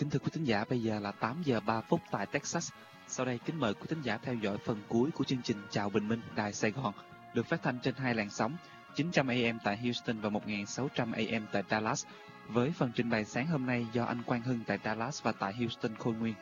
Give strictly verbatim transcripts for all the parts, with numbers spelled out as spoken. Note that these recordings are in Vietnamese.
Kính thưa quý thính giả, bây giờ là tám giờ ba phút tại Texas. Sau đây kính mời quý thính giả theo dõi phần cuối của chương trình Chào Bình Minh Đài Sài Gòn, được phát thanh trên hai làn sóng chín trăm A M tại Houston và một nghìn sáu trăm A M tại Dallas, với phần trình bày sáng hôm nay do anh Quang Hưng tại Dallas và tại Houston Khôi Nguyên.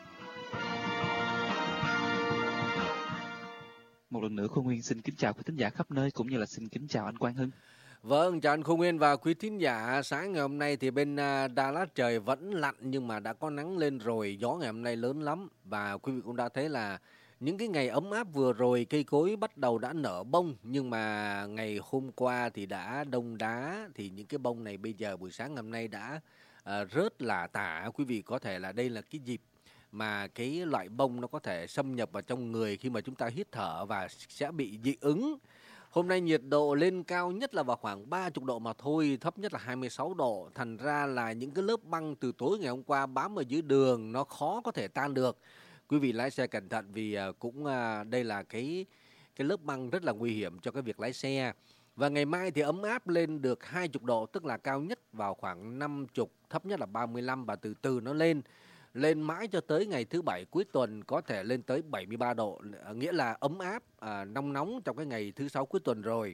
Một lần nữa Khôi Nguyên xin kính chào quý thính giả khắp nơi, cũng như là xin kính chào anh Quang Hưng. Vâng, chào anh Khôi Nguyên và quý thính giả. Sáng ngày hôm nay thì bên Dallas trời vẫn lạnh nhưng mà đã có nắng lên rồi. Gió ngày hôm nay lớn lắm. Và quý vị cũng đã thấy là những cái ngày ấm áp vừa rồi cây cối bắt đầu đã nở bông. Nhưng mà ngày hôm qua thì đã đông đá. Thì những cái bông này bây giờ buổi sáng ngày hôm nay đã uh, rớt lả tả. Quý vị có thể là đây là cái dịp mà cái loại bông nó có thể xâm nhập vào trong người khi mà chúng ta hít thở và sẽ bị dị ứng. Hôm nay nhiệt độ lên cao nhất là vào khoảng ba mươi độ mà thôi, thấp nhất là hai mươi sáu độ. Thành ra là những cái lớp băng từ tối ngày hôm qua bám ở dưới đường nó khó có thể tan được. Quý vị lái xe cẩn thận vì cũng đây là cái cái lớp băng rất là nguy hiểm cho cái việc lái xe. Và ngày mai thì ấm áp lên được hai mươi độ, tức là cao nhất vào khoảng năm mươi, thấp nhất là ba mươi lăm và từ từ nó lên. Lên mãi cho tới ngày thứ bảy cuối tuần có thể lên tới bảy mươi ba độ, nghĩa là ấm áp, à, nóng nóng trong cái ngày thứ sáu cuối tuần rồi.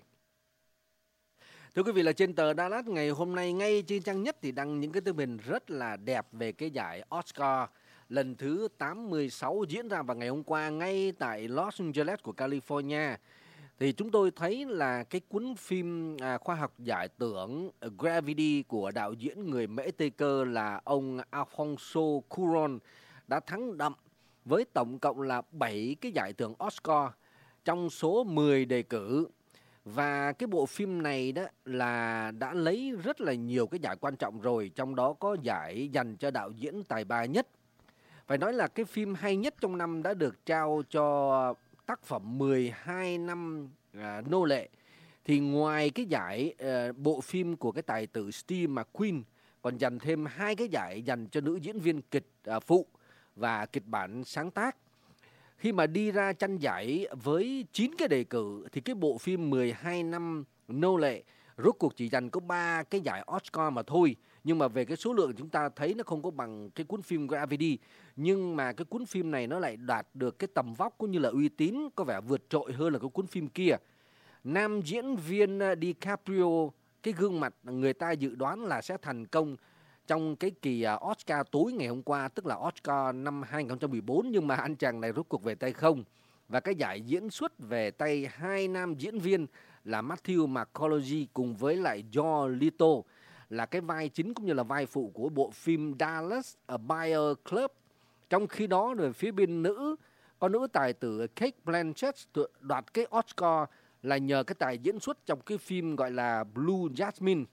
Thưa quý vị, là trên tờ Dallas ngày hôm nay ngay trên trang nhất thì đăng những cái tấm hình rất là đẹp về cái giải Oscar lần thứ tám mươi sáu diễn ra vào ngày hôm qua ngay tại Los Angeles của California. Thì chúng tôi thấy là cái cuốn phim à, khoa học giải tưởng Gravity của đạo diễn người Mễ Tây Cơ là ông Alfonso Cuarón đã thắng đậm với tổng cộng là bảy cái giải thưởng Oscar trong số mười đề cử. Và cái bộ phim này đó là đã lấy rất là nhiều cái giải quan trọng rồi, trong đó có giải dành cho đạo diễn tài ba nhất. Phải nói là cái phim hay nhất trong năm đã được trao cho tác phẩm mười hai năm à, nô lệ. Thì ngoài cái giải à, bộ phim của cái tài tử Steve McQueen còn dành thêm hai cái giải dành cho nữ diễn viên kịch à, phụ và kịch bản sáng tác. Khi mà đi ra tranh giải với chín cái đề cử thì cái bộ phim mười hai năm nô lệ rốt cuộc chỉ dành có ba cái giải Oscar mà thôi. Nhưng mà về cái số lượng chúng ta thấy nó không có bằng cái cuốn phim Gravity. Nhưng mà cái cuốn phim này nó lại đạt được cái tầm vóc cũng như là uy tín có vẻ vượt trội hơn là cái cuốn phim kia. Nam diễn viên DiCaprio, cái gương mặt người ta dự đoán là sẽ thành công trong cái kỳ Oscar tối ngày hôm qua, tức là Oscar năm hai không một bốn, nhưng mà anh chàng này rốt cuộc về tay không. Và cái giải diễn xuất về tay hai nam diễn viên là Matthew McConaughey cùng với lại Jared Leto là cái vai chính cũng như là vai phụ của bộ phim Dallas Buyers Club. Trong khi đó về phía bên nữ, có nữ tài tử Cate Blanchett đoạt cái Oscar là nhờ cái tài diễn xuất trong cái phim gọi là Blue Jasmine.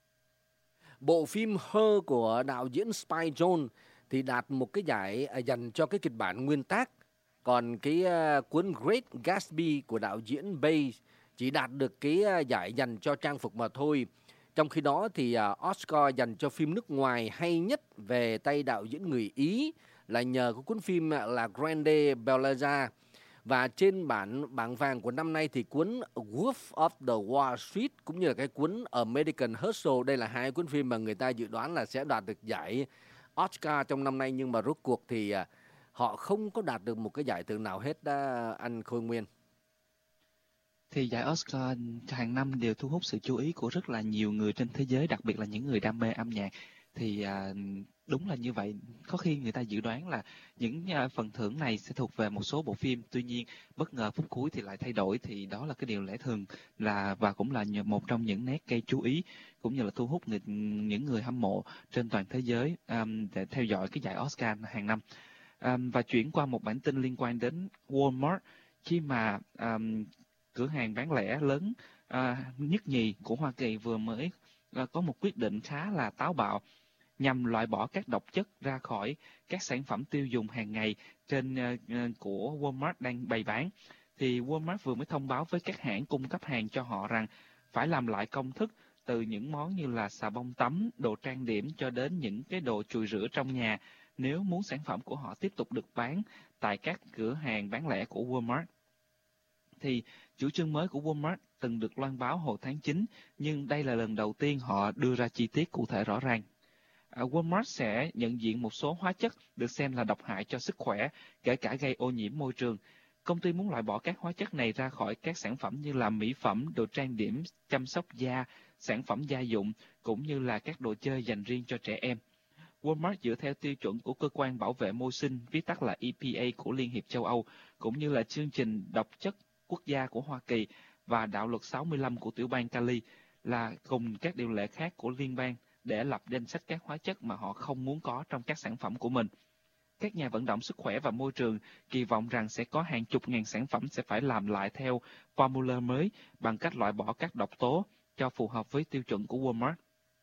Bộ phim Her của đạo diễn Spike Jonze thì đạt một cái giải dành cho cái kịch bản nguyên tác. Còn cái uh, cuốn Great Gatsby của đạo diễn Bay chỉ đạt được cái uh, giải dành cho trang phục mà thôi. Trong khi đó thì uh, Oscar dành cho phim nước ngoài hay nhất về tay đạo diễn người Ý là nhờ cái cuốn phim là Grande Bellezza. Và trên bản bảng vàng của năm nay thì cuốn Wolf of the Wall Street cũng như là cái cuốn American Hustle, đây là hai cuốn phim mà người ta dự đoán là sẽ đạt được giải Oscar trong năm nay, nhưng mà rốt cuộc thì uh, họ không có đạt được một cái giải thưởng nào hết đó, anh Khôi Nguyên. Thì giải Oscar hàng năm đều thu hút sự chú ý của rất là nhiều người trên thế giới, đặc biệt là những người đam mê âm nhạc. Thì à, đúng là như vậy, có khi người ta dự đoán là những à, phần thưởng này sẽ thuộc về một số bộ phim, tuy nhiên bất ngờ phút cuối thì lại thay đổi, thì đó là cái điều lẽ thường là và cũng là một trong những nét gây chú ý cũng như là thu hút người, những người hâm mộ trên toàn thế giới um, để theo dõi cái giải Oscar hàng năm. Um, và chuyển qua một bản tin liên quan đến Walmart, khi mà um, cửa hàng bán lẻ lớn uh, nhất nhì của Hoa Kỳ vừa mới uh, có một quyết định khá là táo bạo nhằm loại bỏ các độc chất ra khỏi các sản phẩm tiêu dùng hàng ngày trên uh, uh, của Walmart đang bày bán. Thì Walmart vừa mới thông báo với các hãng cung cấp hàng cho họ rằng phải làm lại công thức từ những món như là xà bông tắm, đồ trang điểm cho đến những cái đồ chùi rửa trong nhà, nếu muốn sản phẩm của họ tiếp tục được bán tại các cửa hàng bán lẻ của Walmart. Thì chủ trương mới của Walmart từng được loan báo hồi tháng chín, nhưng đây là lần đầu tiên họ đưa ra chi tiết cụ thể rõ ràng. À, Walmart sẽ nhận diện một số hóa chất được xem là độc hại cho sức khỏe, kể cả gây ô nhiễm môi trường. Công ty muốn loại bỏ các hóa chất này ra khỏi các sản phẩm như là mỹ phẩm, đồ trang điểm, chăm sóc da, sản phẩm gia dụng, cũng như là các đồ chơi dành riêng cho trẻ em. Walmart dựa theo tiêu chuẩn của Cơ quan Bảo vệ Môi sinh, viết tắt là E P A của Liên hiệp châu Âu, cũng như là chương trình độc chất quốc gia của Hoa Kỳ và đạo luật sáu mươi lăm của tiểu bang Cali, là cùng các điều lệ khác của liên bang để lập danh sách các hóa chất mà họ không muốn có trong các sản phẩm của mình. Các nhà vận động sức khỏe và môi trường kỳ vọng rằng sẽ có hàng chục ngàn sản phẩm sẽ phải làm lại theo formula mới bằng cách loại bỏ các độc tố cho phù hợp với tiêu chuẩn của Walmart.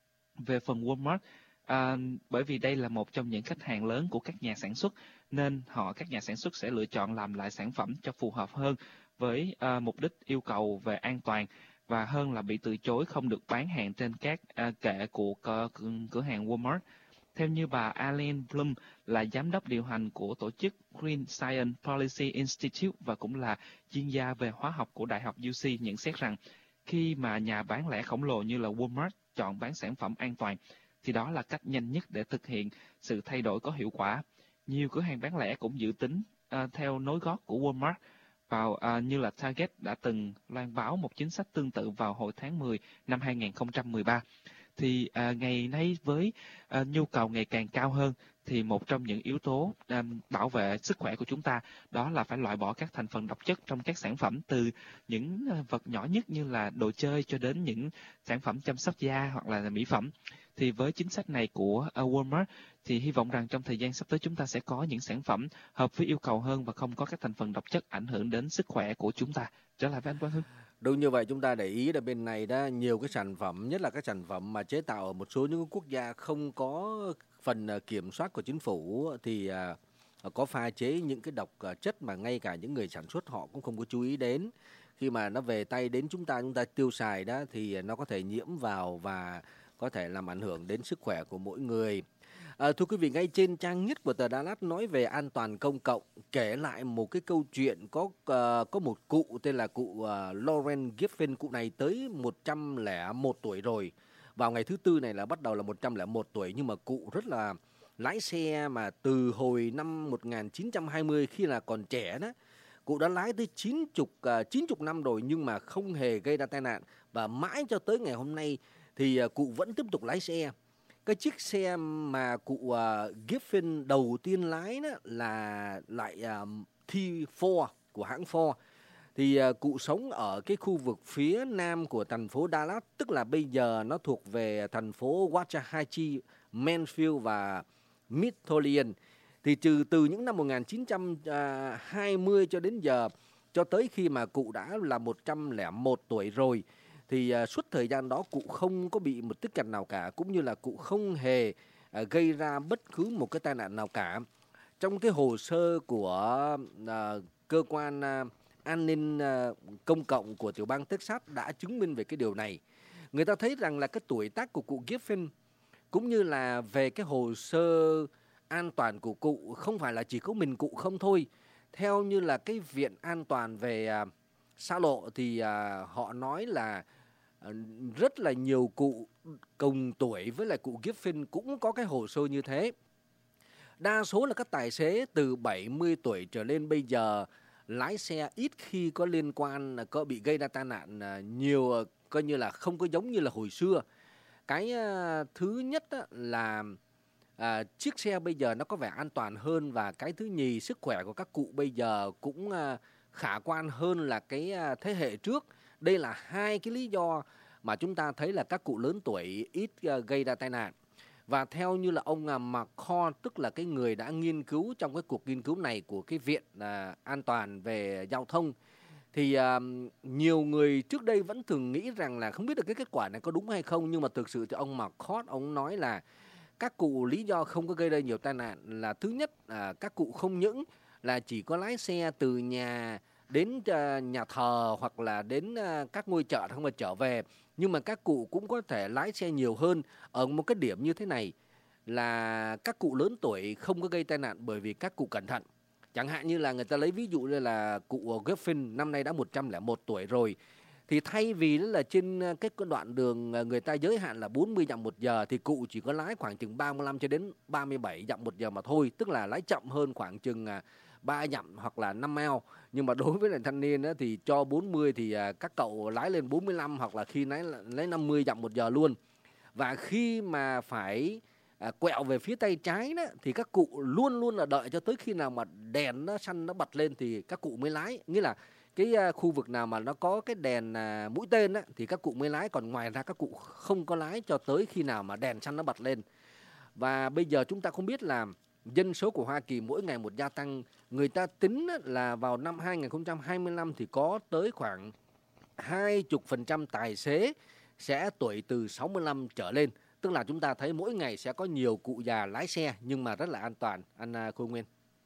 Về phần Walmart, à, bởi vì đây là một trong những khách hàng lớn của các nhà sản xuất, nên họ các nhà sản xuất sẽ lựa chọn làm lại sản phẩm cho phù hợp hơn với à, mục đích yêu cầu về an toàn, và hơn là bị từ chối không được bán hàng trên các à, kệ của cửa, cửa hàng Walmart. Theo như bà Arlene Blum, là giám đốc điều hành của tổ chức Green Science Policy Institute và cũng là chuyên gia về hóa học của Đại học U C, nhận xét rằng khi mà nhà bán lẻ khổng lồ như là Walmart chọn bán sản phẩm an toàn, thì đó là cách nhanh nhất để thực hiện sự thay đổi có hiệu quả. Nhiều cửa hàng bán lẻ cũng dự tính uh, theo nối gót của Walmart, vào uh, như là Target đã từng loan báo một chính sách tương tự vào hồi tháng mười năm hai nghìn không trăm mười ba. Thì à, ngày nay với à, nhu cầu ngày càng cao hơn, thì một trong những yếu tố à, bảo vệ sức khỏe của chúng ta đó là phải loại bỏ các thành phần độc chất trong các sản phẩm, từ những vật nhỏ nhất như là đồ chơi cho đến những sản phẩm chăm sóc da hoặc là mỹ phẩm. Thì với chính sách này của uh, Walmart thì hy vọng rằng trong thời gian sắp tới chúng ta sẽ có những sản phẩm hợp với yêu cầu hơn và không có các thành phần độc chất ảnh hưởng đến sức khỏe của chúng ta. Trở lại với anh Quang Hưng. Đúng như vậy, chúng ta để ý là bên này đó nhiều cái sản phẩm, nhất là các sản phẩm mà chế tạo ở một số những quốc gia không có phần kiểm soát của chính phủ, thì có pha chế những cái độc chất mà ngay cả những người sản xuất họ cũng không có chú ý đến. Khi mà nó về tay đến chúng ta, chúng ta tiêu xài đó thì nó có thể nhiễm vào và có thể làm ảnh hưởng đến sức khỏe của mỗi người. À, thưa quý vị, ngay trên trang nhất của tờ Dallas nói về an toàn công cộng, kể lại một cái câu chuyện có uh, có một cụ tên là cụ uh, Lauren Giffin. Cụ này tới một trăm lẻ một tuổi rồi. Vào ngày thứ tư này là bắt đầu là một trăm lẻ một tuổi, nhưng mà cụ rất là lái xe mà từ hồi năm một nghìn chín trăm hai mươi khi là còn trẻ đó. Cụ đã lái tới chín mươi năm rồi nhưng mà không hề gây ra tai nạn, và mãi cho tới ngày hôm nay thì uh, cụ vẫn tiếp tục lái xe. Cái chiếc xe mà cụ uh, Giffin đầu tiên lái đó là lại uh, T bốn của hãng Ford. Thì uh, cụ sống ở cái khu vực phía nam của thành phố Dallas, tức là bây giờ nó thuộc về thành phố Waxahachie, Mansfield và Midlothian. Thì trừ từ những năm một nghìn chín trăm hai mươi cho đến giờ, cho tới khi mà cụ đã là một trăm lẻ một tuổi rồi, thì uh, suốt thời gian đó cụ không có bị một tích cạnh nào cả, cũng như là cụ không hề uh, gây ra bất cứ một cái tai nạn nào cả. Trong cái hồ sơ của uh, cơ quan uh, an ninh uh, công cộng của tiểu bang Texas đã chứng minh về cái điều này. Người ta thấy rằng là cái tuổi tác của cụ Giffin cũng như là về cái hồ sơ an toàn của cụ không phải là chỉ có mình cụ không thôi. Theo như là cái Viện An toàn về uh, xa lộ thì uh, họ nói là uh, rất là nhiều cụ cùng tuổi với lại cụ Giffin cũng có cái hồ sơ như thế. Đa số là các tài xế từ bảy mươi tuổi trở lên bây giờ lái xe ít khi có liên quan, có bị gây ra tai nạn uh, nhiều, uh, coi như là không có giống như là hồi xưa. Cái uh, thứ nhất uh, là À, chiếc xe bây giờ nó có vẻ an toàn hơn, và cái thứ nhì, sức khỏe của các cụ bây giờ cũng à, khả quan hơn là cái à, thế hệ trước. Đây là hai cái lý do mà chúng ta thấy là các cụ lớn tuổi ít à, gây ra tai nạn. Và theo như là ông à, McCall, tức là cái người đã nghiên cứu trong cái cuộc nghiên cứu này của cái Viện à, An toàn về giao thông, thì à, nhiều người trước đây vẫn thường nghĩ rằng là không biết được cái kết quả này có đúng hay không, nhưng mà thực sự thì ông McCall ông nói là các cụ lý do không có gây ra nhiều tai nạn là thứ nhất, à, các cụ không những là chỉ có lái xe từ nhà đến uh, nhà thờ hoặc là đến uh, các ngôi chợ không mà trở về, nhưng mà các cụ cũng có thể lái xe nhiều hơn ở một cái điểm như thế này là các cụ lớn tuổi không có gây tai nạn bởi vì các cụ cẩn thận. Chẳng hạn như là người ta lấy ví dụ như là cụ Giffin năm nay đã một trăm lẻ một tuổi rồi, Thì thay vì là trên cái đoạn đường người ta giới hạn là bốn mươi dặm một giờ thì cụ chỉ có lái khoảng chừng ba mươi lăm cho đến ba mươi bảy dặm một giờ mà thôi, tức là lái chậm hơn khoảng chừng ba dặm hoặc là năm mile. Nhưng mà đối với lại thanh niên á, thì cho bốn mươi thì các cậu lái lên bốn mươi lăm hoặc là khi lái lấy năm mươi dặm một giờ luôn. Và khi mà phải à, quẹo về phía tay trái đó, thì các cụ luôn luôn là đợi cho tới khi nào mà đèn nó xanh nó bật lên thì các cụ mới lái. Nghĩa là cái à, khu vực nào mà nó có cái đèn à, mũi tên á, thì các cụ mới lái, còn ngoài ra các cụ không có lái cho tới khi nào mà đèn xanh nó bật lên. Và bây giờ chúng ta không biết là dân số của Hoa Kỳ mỗi ngày một gia tăng. Người ta tính là vào năm hai không hai lăm thì có tới khoảng hai mươi phần trăm tài xế sẽ tuổi từ sáu mươi lăm trở lên. Tức là chúng ta thấy mỗi ngày sẽ có nhiều cụ già lái xe nhưng mà rất là an toàn. Anh Khôi Nguyên.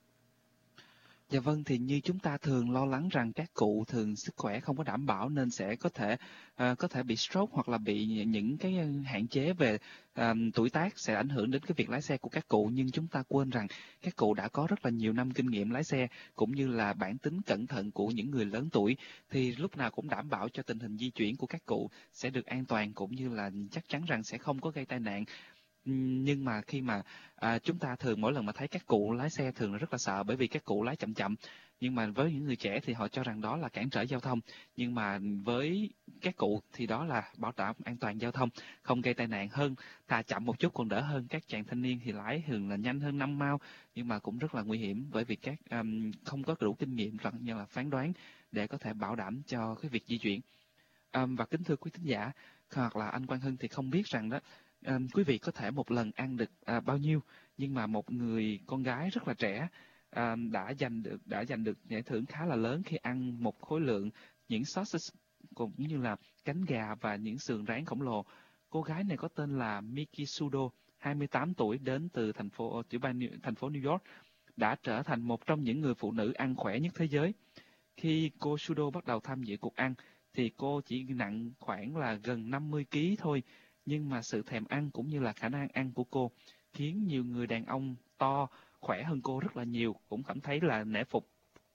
Dạ vâng, thì như chúng ta thường lo lắng rằng các cụ thường sức khỏe không có đảm bảo nên sẽ có thể uh, có thể bị stroke hoặc là bị những cái hạn chế về uh, tuổi tác sẽ ảnh hưởng đến cái việc lái xe của các cụ, nhưng chúng ta quên rằng các cụ đã có rất là nhiều năm kinh nghiệm lái xe cũng như là bản tính cẩn thận của những người lớn tuổi, thì lúc nào cũng đảm bảo cho tình hình di chuyển của các cụ sẽ được an toàn cũng như là chắc chắn rằng sẽ không có gây tai nạn. Nhưng mà khi mà à, chúng ta thường mỗi lần mà thấy các cụ lái xe thường là rất là sợ, bởi vì các cụ lái chậm chậm, nhưng mà với những người trẻ thì họ cho rằng đó là cản trở giao thông, nhưng mà với các cụ thì đó là bảo đảm an toàn giao thông, không gây tai nạn hơn. Thà chậm một chút còn đỡ hơn các chàng thanh niên thì lái thường là nhanh hơn năm mile, nhưng mà cũng rất là nguy hiểm bởi vì các um, không có đủ kinh nghiệm như là phán đoán để có thể bảo đảm cho cái việc di chuyển. Um, và kính thưa quý thính giả hoặc là anh Quang Hưng, thì không biết rằng đó À, quý vị có thể một lần ăn được à, bao nhiêu, nhưng mà một người con gái rất là trẻ à, đã giành được đã giành được giải thưởng khá là lớn khi ăn một khối lượng những sausage cũng như là cánh gà và những sườn rán khổng lồ. Cô gái này có tên là Miki Sudo, hai mươi tám tuổi, đến từ thành phố tiểu bang thành phố New York, đã trở thành một trong những người phụ nữ ăn khỏe nhất thế giới. Khi cô Sudo bắt đầu tham dự cuộc ăn thì cô chỉ nặng khoảng là gần năm mươi ki lô gam thôi. Nhưng mà sự thèm ăn cũng như là khả năng ăn của cô khiến nhiều người đàn ông to, khỏe hơn cô rất là nhiều cũng cảm thấy là nể phục.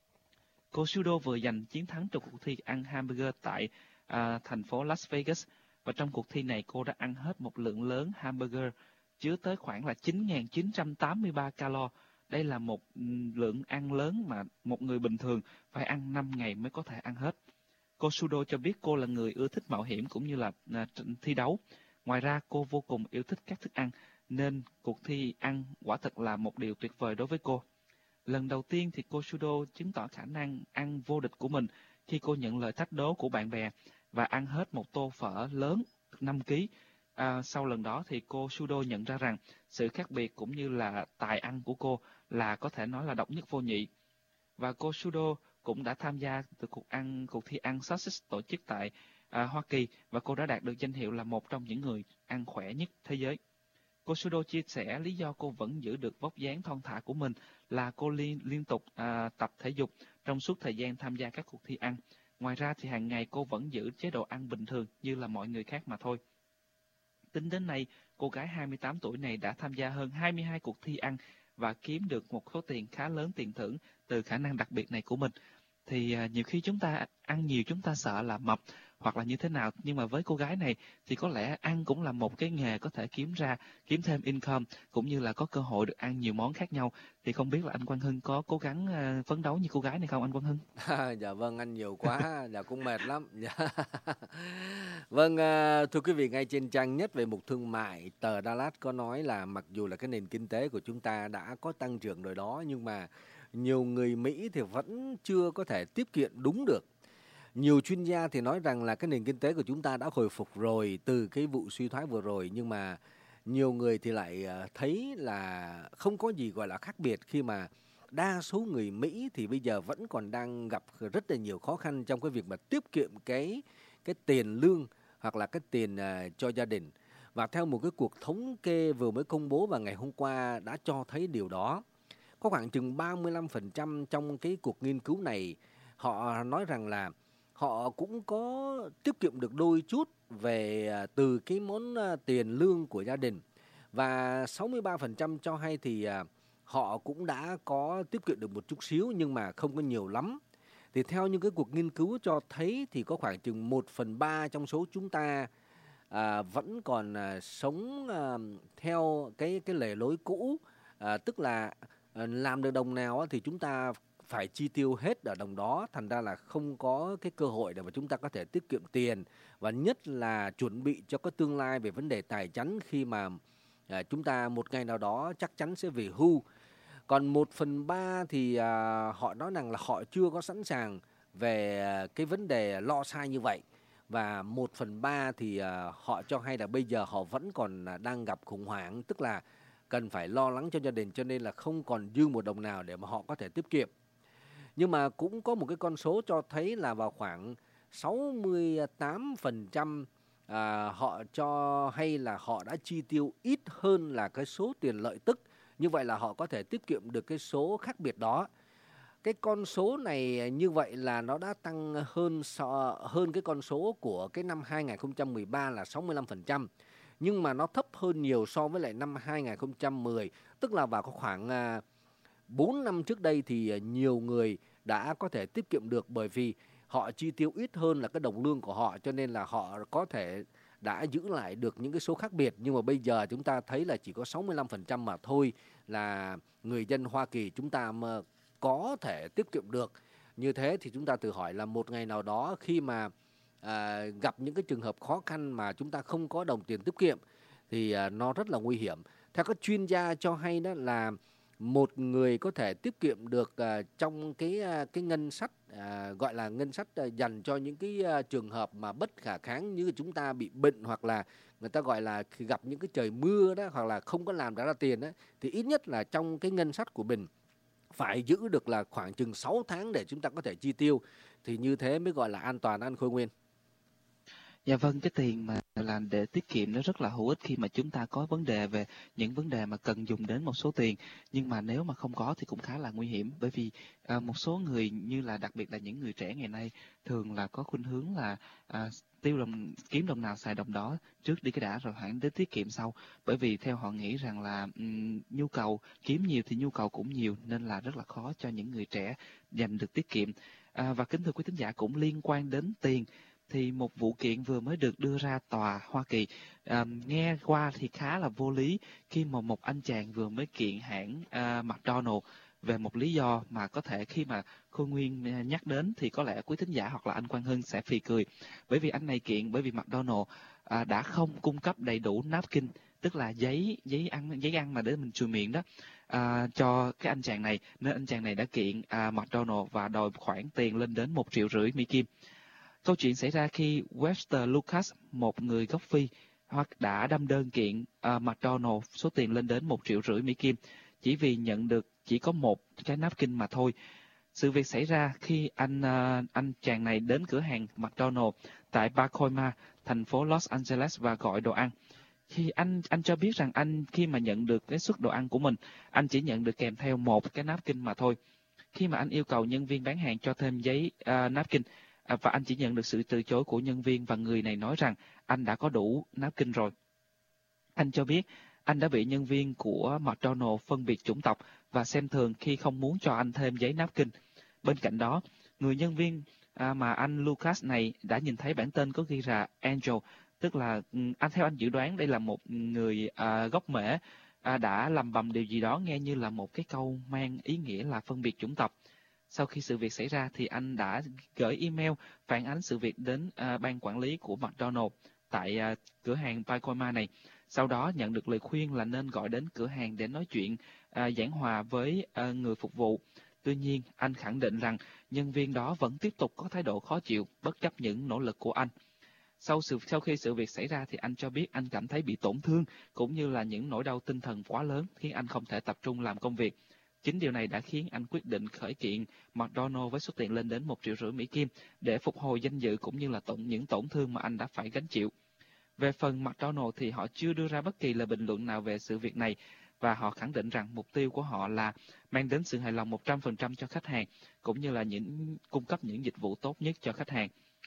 Cô Sudo vừa giành chiến thắng trong cuộc thi ăn hamburger tại à, thành phố Las Vegas. Và trong cuộc thi này cô đã ăn hết một lượng lớn hamburger chứa tới khoảng là chín nghìn chín trăm tám mươi ba calo. Đây là một lượng ăn lớn mà một người bình thường phải ăn năm ngày mới có thể ăn hết. Cô Sudo cho biết cô là người ưa thích mạo hiểm cũng như là à, thi đấu. Ngoài ra cô vô cùng yêu thích các thức ăn, nên cuộc thi ăn quả thật là một điều tuyệt vời đối với cô. Lần đầu tiên thì cô Sudo chứng tỏ khả năng ăn vô địch của mình khi cô nhận lời thách đố của bạn bè và ăn hết một tô phở lớn năm ki lô gam. À, sau lần đó thì cô Sudo nhận ra rằng sự khác biệt cũng như là tài ăn của cô là có thể nói là độc nhất vô nhị. Và cô Sudo cũng đã tham gia từ cuộc ăn cuộc thi ăn sausage tổ chức tại à, Hoa Kỳ, và cô đã đạt được danh hiệu là một trong những người ăn khỏe nhất thế giới. Cô Sudo chia sẻ lý do cô vẫn giữ được vóc dáng thon thả của mình là cô liên liên tục à, tập thể dục trong suốt thời gian tham gia các cuộc thi ăn. Ngoài ra thì hàng ngày cô vẫn giữ chế độ ăn bình thường như là mọi người khác mà thôi. Tính đến nay, cô gái hai mươi tám tuổi này đã tham gia hơn hai mươi hai cuộc thi ăn và kiếm được một số tiền khá lớn tiền thưởng từ khả năng đặc biệt này của mình. Thì à, nhiều khi chúng ta ăn nhiều chúng ta sợ là mập hoặc là như thế nào, nhưng mà với cô gái này thì có lẽ ăn cũng là một cái nghề có thể kiếm ra kiếm thêm income cũng như là có cơ hội được ăn nhiều món khác nhau. Thì không biết là anh Quang Hưng có cố gắng uh, phấn đấu như cô gái này không anh Quang Hưng? À, dạ vâng, ăn nhiều quá, dạ cũng mệt lắm. Dạ. Vâng, à, thưa quý vị, ngay trên trang nhất về mục thương mại, tờ Dallas có nói là mặc dù là cái nền kinh tế của chúng ta đã có tăng trưởng rồi đó, nhưng mà nhiều người Mỹ thì vẫn chưa có thể tiếp kiện đúng được. Nhiều chuyên gia thì nói rằng là cái nền kinh tế của chúng ta đã hồi phục rồi từ cái vụ suy thoái vừa rồi, nhưng mà nhiều người thì lại thấy là không có gì gọi là khác biệt khi mà đa số người Mỹ thì bây giờ vẫn còn đang gặp rất là nhiều khó khăn trong cái việc mà tiết kiệm cái cái tiền lương hoặc là cái tiền uh, cho gia đình. Và theo một cái cuộc thống kê vừa mới công bố vào ngày hôm qua đã cho thấy điều đó. Có khoảng chừng ba mươi lăm phần trăm trong cái cuộc nghiên cứu này họ nói rằng là họ cũng có tiết kiệm được đôi chút về uh, từ cái món uh, tiền lương của gia đình. Và sáu mươi ba phần trăm cho hay thì uh, họ cũng đã có tiết kiệm được một chút xíu nhưng mà không có nhiều lắm. Thì theo những cái cuộc nghiên cứu cho thấy thì có khoảng chừng một phần ba trong số chúng ta à, vẫn còn à, sống à, theo cái cái lề lối cũ, à, tức là à, làm được đồng nào á thì chúng ta phải chi tiêu hết ở đồng đó, thành ra là không có cái cơ hội để mà chúng ta có thể tiết kiệm tiền, và nhất là chuẩn bị cho cái tương lai về vấn đề tài chính khi mà à, chúng ta một ngày nào đó chắc chắn sẽ về hưu. Còn một phần ba thì à, họ nói rằng là họ chưa có sẵn sàng về à, cái vấn đề lo xa như vậy. Và một phần ba thì à, họ cho hay là bây giờ họ vẫn còn à, đang gặp khủng hoảng, tức là cần phải lo lắng cho gia đình, cho nên là không còn dư một đồng nào để mà họ có thể tiết kiệm. Nhưng mà cũng có một cái con số cho thấy là vào khoảng sáu mươi tám phần trăm à, họ cho hay là họ đã chi tiêu ít hơn là cái số tiền lợi tức. Như vậy là họ có thể tiết kiệm được cái số khác biệt đó. Cái con số này như vậy là nó đã tăng hơn so, hơn cái con số của cái năm hai nghìn không trăm mười ba là sáu mươi lăm phần trăm. Nhưng mà nó thấp hơn nhiều so với lại năm hai nghìn không trăm mười, tức là vào khoảng à, bốn năm trước đây thì nhiều người đã có thể tiết kiệm được, bởi vì họ chi tiêu ít hơn là cái đồng lương của họ, cho nên là họ có thể đã giữ lại được những cái số khác biệt. Nhưng mà bây giờ chúng ta thấy là chỉ có sáu mươi lăm phần trăm mà thôi là người dân Hoa Kỳ chúng ta mà có thể tiết kiệm được. Như thế thì chúng ta tự hỏi là một ngày nào đó khi mà à, gặp những cái trường hợp khó khăn mà chúng ta không có đồng tiền tiết kiệm thì à, nó rất là nguy hiểm. Theo các chuyên gia cho hay đó là một người có thể tiết kiệm được uh, trong cái uh, cái ngân sách uh, gọi là ngân sách uh, dành cho những cái uh, trường hợp mà bất khả kháng, như chúng ta bị bệnh hoặc là người ta gọi là gặp những cái trời mưa đó, hoặc là không có làm ra ra tiền đó, thì ít nhất là trong cái ngân sách của mình phải giữ được là khoảng chừng sáu tháng để chúng ta có thể chi tiêu, thì như thế mới gọi là an toàn, anh Khôi Nguyên. Dạ vâng, cái tiền mà làm để tiết kiệm nó rất là hữu ích khi mà chúng ta có vấn đề về những vấn đề mà cần dùng đến một số tiền. Nhưng mà nếu mà không có thì cũng khá là nguy hiểm, bởi vì à, một số người như là đặc biệt là những người trẻ ngày nay thường là có khuynh hướng là à, tiêu đồng kiếm đồng nào xài đồng đó trước đi cái đã rồi hẳn đến tiết kiệm sau. Bởi vì theo họ nghĩ rằng là um, nhu cầu kiếm nhiều thì nhu cầu cũng nhiều, nên là rất là khó cho những người trẻ dành được tiết kiệm. À, và kính thưa quý thính giả, cũng liên quan đến tiền thì một vụ kiện vừa mới được đưa ra tòa Hoa Kỳ, à, nghe qua thì khá là vô lý khi mà một anh chàng vừa mới kiện hãng à, McDonald về một lý do mà có thể khi mà Khôi Nguyên nhắc đến thì có lẽ quý thính giả hoặc là anh Quang Hưng sẽ phì cười, bởi vì anh này kiện bởi vì McDonald à, đã không cung cấp đầy đủ napkin, tức là giấy giấy ăn giấy ăn mà để mình chùi miệng đó, à, cho cái anh chàng này, nên anh chàng này đã kiện à, McDonald và đòi khoản tiền lên đến một triệu rưỡi Mỹ Kim. Câu chuyện xảy ra khi Webster Lucas, một người gốc Phi, hoặc đã đâm đơn kiện uh, McDonald số tiền lên đến một triệu rưỡi Mỹ Kim, chỉ vì nhận được chỉ có một cái napkin mà thôi. Sự việc xảy ra khi anh uh, anh chàng này đến cửa hàng McDonald tại Pacoima, thành phố Los Angeles và gọi đồ ăn. Khi anh anh cho biết rằng anh khi mà nhận được cái suất đồ ăn của mình, anh chỉ nhận được kèm theo một cái napkin mà thôi. Khi mà anh yêu cầu nhân viên bán hàng cho thêm giấy uh, napkin, À, và anh chỉ nhận được sự từ chối của nhân viên, và người này nói rằng anh đã có đủ napkin rồi. Anh cho biết anh đã bị nhân viên của McDonald phân biệt chủng tộc và xem thường khi không muốn cho anh thêm giấy napkin. Bên cạnh đó, người nhân viên à, mà anh Lucas này đã nhìn thấy bản tên có ghi là Angel, tức là anh theo anh dự đoán đây là một người à, gốc Mễ, à, đã lầm bầm điều gì đó nghe như là một cái câu mang ý nghĩa là phân biệt chủng tộc. Sau khi sự việc xảy ra thì anh đã gửi email phản ánh sự việc đến uh, ban quản lý của McDonald tại uh, cửa hàng Pacoima này. Sau đó nhận được lời khuyên là nên gọi đến cửa hàng để nói chuyện uh, giảng hòa với uh, người phục vụ. Tuy nhiên, anh khẳng định rằng nhân viên đó vẫn tiếp tục có thái độ khó chịu bất chấp những nỗ lực của anh. Sau, sự, sau khi sự việc xảy ra thì anh cho biết anh cảm thấy bị tổn thương cũng như là những nỗi đau tinh thần quá lớn khiến anh không thể tập trung làm công việc. Chính điều này đã khiến anh quyết định khởi kiện McDonald với số tiền lên đến một triệu rưỡi Mỹ Kim để phục hồi danh dự cũng như là tổn những tổn thương mà anh đã phải gánh chịu. Về phần McDonald thì họ chưa đưa ra bất kỳ lời bình luận nào về sự việc này, và họ khẳng định rằng mục tiêu của họ là mang đến sự hài lòng một trăm phần trăm cho khách hàng cũng như là những cung cấp những dịch vụ tốt nhất cho khách hàng.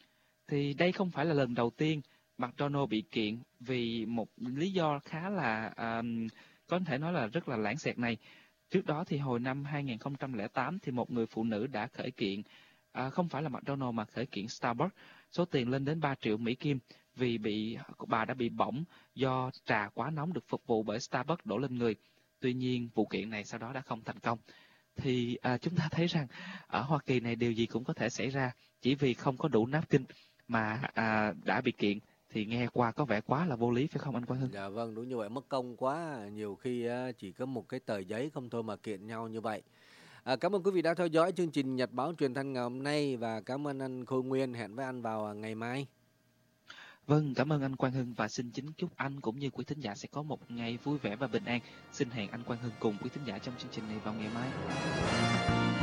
Thì đây không phải là lần đầu tiên McDonald bị kiện vì một lý do khá là um, có thể nói là rất là lãng xẹt này. Trước đó thì hồi năm hai nghìn không trăm lẻ tám thì một người phụ nữ đã khởi kiện à, không phải là McDonald mà khởi kiện Starbucks, số tiền lên đến ba triệu Mỹ Kim vì bị bà đã bị bỏng do trà quá nóng được phục vụ bởi Starbucks đổ lên người. Tuy nhiên, vụ kiện này sau đó đã không thành công. Thì à, chúng ta thấy rằng ở Hoa Kỳ này điều gì cũng có thể xảy ra, chỉ vì không có đủ napkin mà à, đã bị kiện, thì nghe qua có vẻ quá là vô lý phải không anh Quang Hưng? Dạ vâng, đúng như vậy, mất công quá, nhiều khi á, chỉ có một cái tờ giấy không thôi mà kiện nhau như vậy. À, cảm ơn quý vị đã theo dõi chương trình Nhật báo Truyền thanh ngày hôm nay và cảm ơn anh Khôi Nguyên, hẹn với anh vào ngày mai. Vâng, cảm ơn anh Quang Hưng và xin kính chúc anh cũng như quý thính giả sẽ có một ngày vui vẻ và bình an. Xin hẹn anh Quang Hưng cùng quý thính giả trong chương trình này vào ngày mai.